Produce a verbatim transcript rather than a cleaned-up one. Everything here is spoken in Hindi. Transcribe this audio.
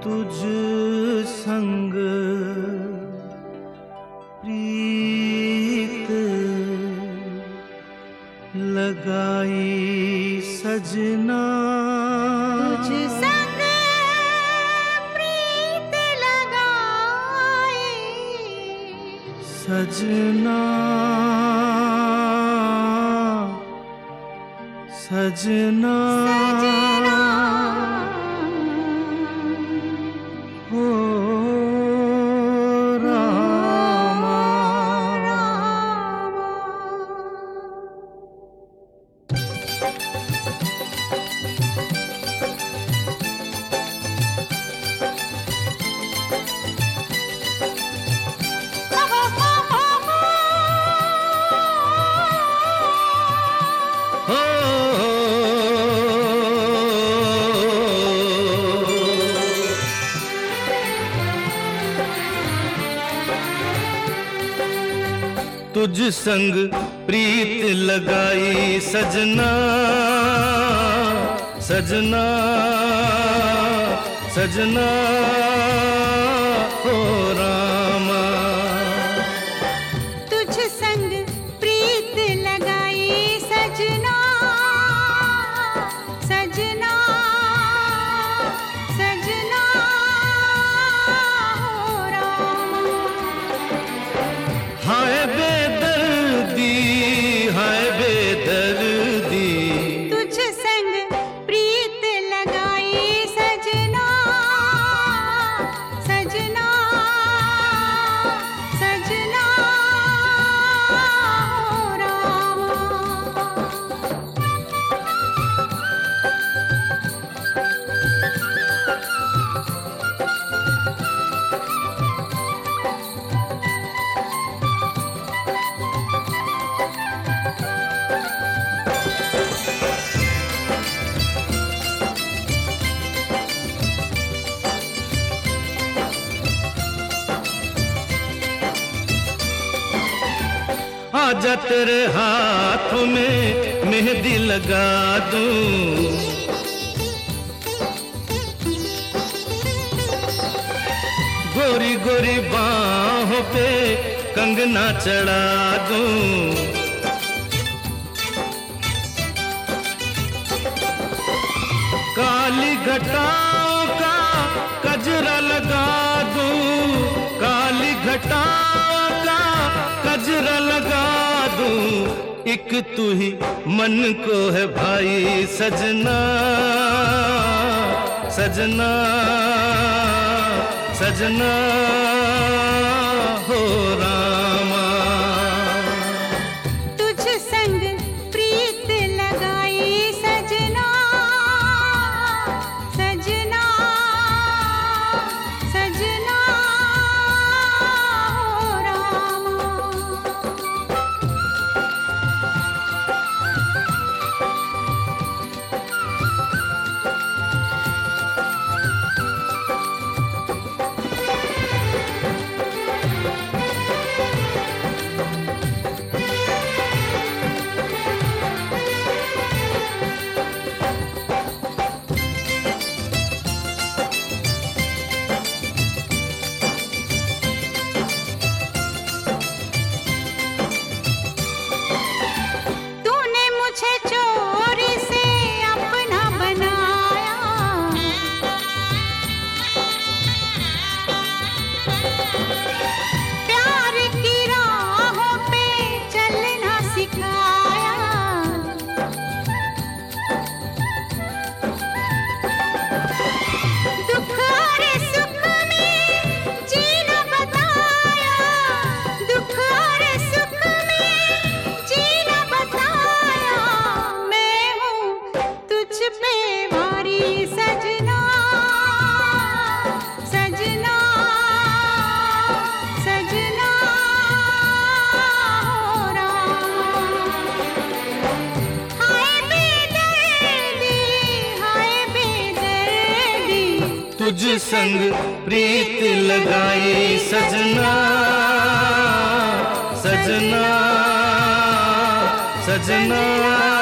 तुझ संग प्रीत लगाई सजना, तुझ संग प्रीत लगाई सजना सजना, सजना हो रामा। तुझ संग प्रीत लगाई सजना, सजना सजना, हो रामा। तुझ संग प्रीत लगाई सजना, सजना सजना, हो रामा। हाय बेदर्दी, हाय बेदर्दी, तुझ संग प्रीत लगाई सजना, सजना सजना, हो रामा। आजा तेरे हाथों में मेहंदी लगा दूं, गोरी गोरी बाहों पे कंगना चढ़ा दूं, काली घटाओं का कजरा लगा दूं, काली घटाओं का कजरा लगा दूं, एक तू ही मन को है भाई सजना, सजना सजना, हो रामा। तुझ संग प्रीत लगाई सजना, सजना सजना, हो रामा। तूने मुझे चोरी से अपना बनाया, प्यार की राहों पे चलना सिखाया, दुख और सुख में जीना बताया, दुख और सुख में जीना बताया, मैं हूँ तुझ पे भारी सजना, सजना सजना, हो रामा। हाय बेदर्दी, हाय बेदर्दी, तुझ संग प्रीत लगाई सजना, सजना सजना।